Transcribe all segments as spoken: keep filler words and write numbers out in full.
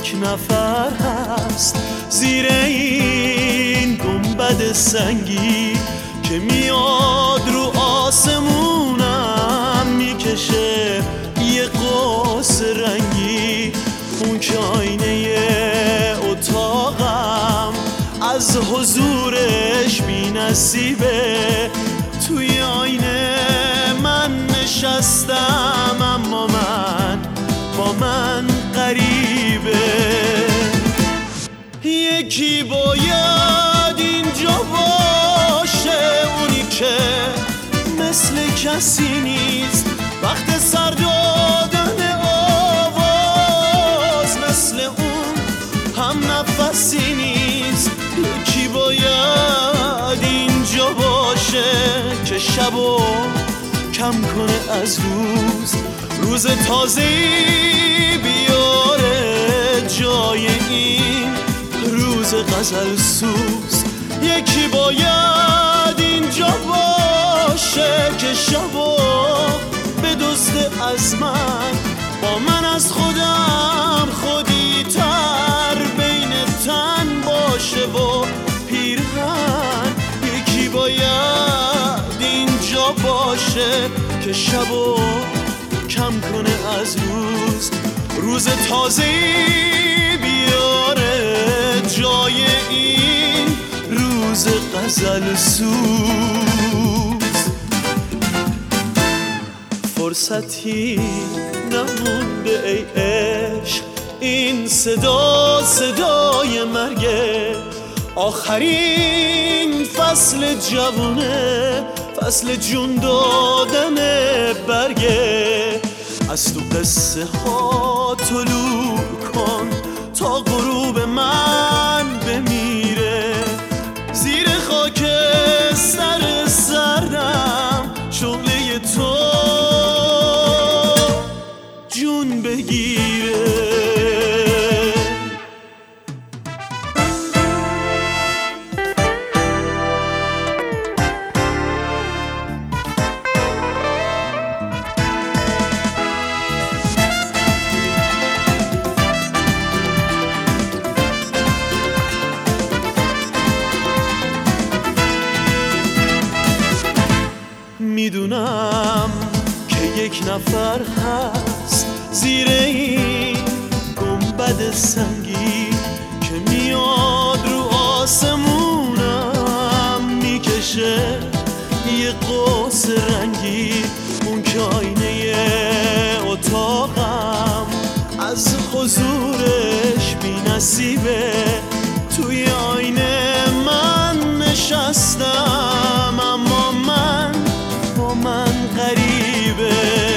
یک نفر هست زیر این گنبد سنگی که میاد رو آسمونم میکشه یه قوس رنگی. اون که آینه اتاقم از حضورش بی نصیبه. توی آینه من نشستم اما من با من غریبه. یکی باید اینجا باشه، اونی که مثل کسی نیست وقت سر دادن آواز، مثل اون هم نفسی نیست. یکی باید اینجا باشه که شبو کم کنه از روز، روز تازه‌ای بیاره جای این روز غزل سوز. یکی باید اینجا باشه که شبو بدزده از من، با من از خودم خودی تر بین تن باشه و پیرهن. یکی باید اینجا باشه که شبو کم کنه از روز، روز تازه‌ای بیاره جای این روز غزل سوز. فرصتی نمونده ای عشق، این صدا صدای مرگه. آخرین فصل جوونه، فصل جون دادن برگه. از تو قصه ها طلوع کن تا غروب من بمیره. زیر خاک سر سردم شعله تو جون بگیره. میدونم که یک نفر هست زیر این گنبد سنگی که میاد رو آسمونم میکشه یه قوس رنگی. اون که آینه اتاقم از حضورش بی نصیبه. توی آینه من نشستم اما من با من غریبه.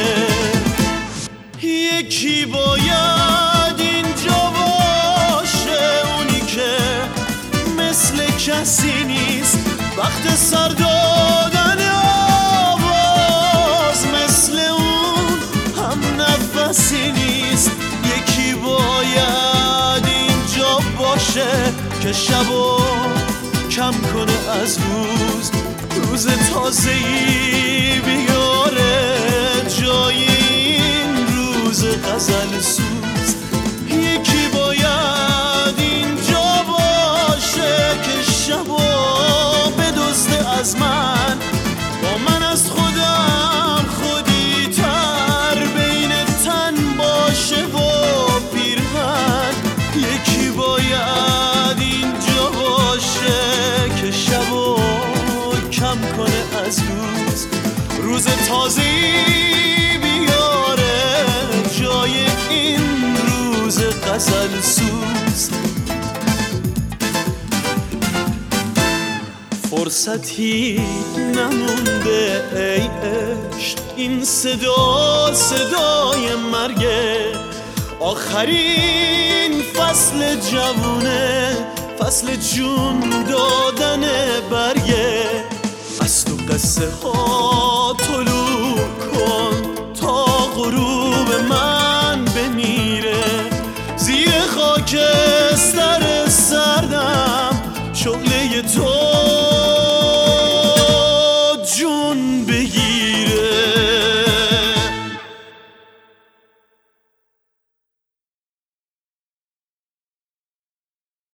یکی باید اینجا باشه، اونی که مثل کسی نیست وقت سر دادن آواز، مثل اون هم نفسی نیست. یکی باید اینجا باشه که شبو کم کنه از روز، روز تازه‌ای بیاره جای این روز غزل سوز. یکی باید اینجا باشه که شبو بدزده از من، با من از خودم خودی تر بین تن باشه و پیرهن. یکی باید اینجا باشه که شبو کم کنه از روز، روز تازه‌ای بیاره جای این روز غزل سوز. فرصتی نمونده ای عشق، این صدا صدای مرگه. آخرین فصل جوونه، فصل جون دادن برگه. از تو قصه ها طلوع